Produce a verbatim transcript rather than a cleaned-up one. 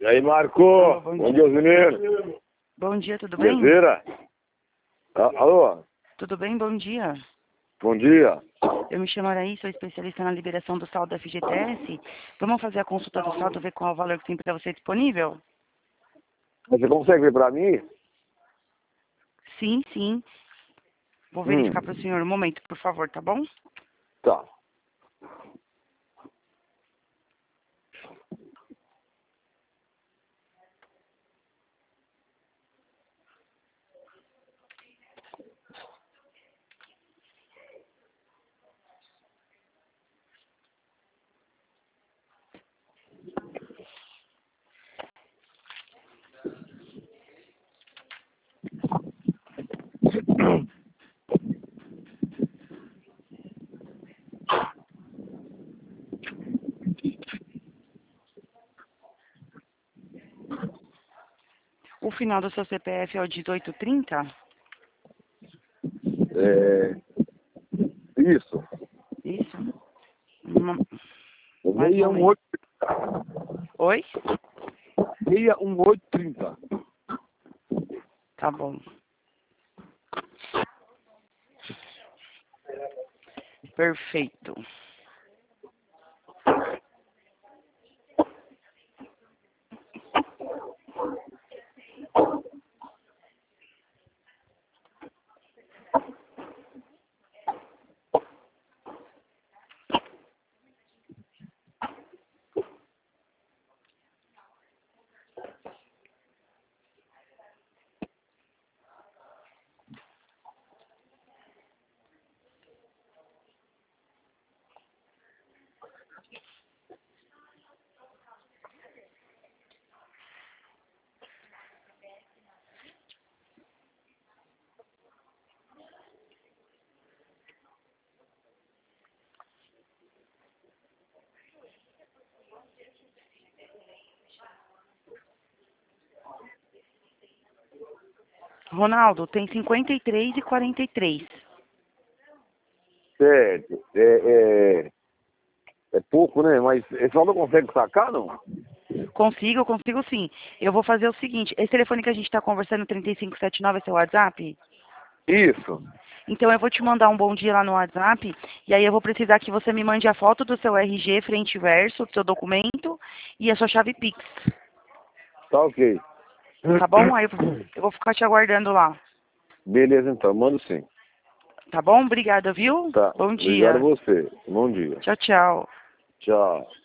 E aí, Marco? Bom Bom dia. dia, menino. Bom dia, tudo bem? Beleza? Ah, alô? Tudo bem? Bom dia. Bom dia. Eu me chamo Araí, sou especialista na liberação do saldo da F G T S. Vamos fazer a consulta do saldo, ver qual é o valor que tem para você disponível? Você consegue ver pra mim? Sim, sim. Vou Hum. verificar para o senhor um momento, por favor, tá bom? Tá. O final do seu C P F é o dezoito trinta? É... Isso. Isso? Uma- Mais um seis um momento. oito. Oi? seis um oito trinta. Tá bom. Perfeito. Ronaldo, tem cinquenta e três e quarenta e três. Certo. É, é... é pouco, né? Mas esse valor consegue sacar, não? Consigo, eu consigo sim. Eu vou fazer o seguinte, esse telefone que a gente está conversando, trinta e cinco setenta e nove, é seu WhatsApp? Isso. Então eu vou te mandar um bom dia lá no WhatsApp, e aí eu vou precisar que você me mande a foto do seu R G frente e verso, do seu documento, e a sua chave Pix. Tá ok. Tá bom? Aí eu eu vou ficar te aguardando lá. Beleza, então. Mando sim. Tá bom? Obrigada, viu? Tá. Bom Obrigado a dia. você. Bom dia. Tchau, tchau. Tchau.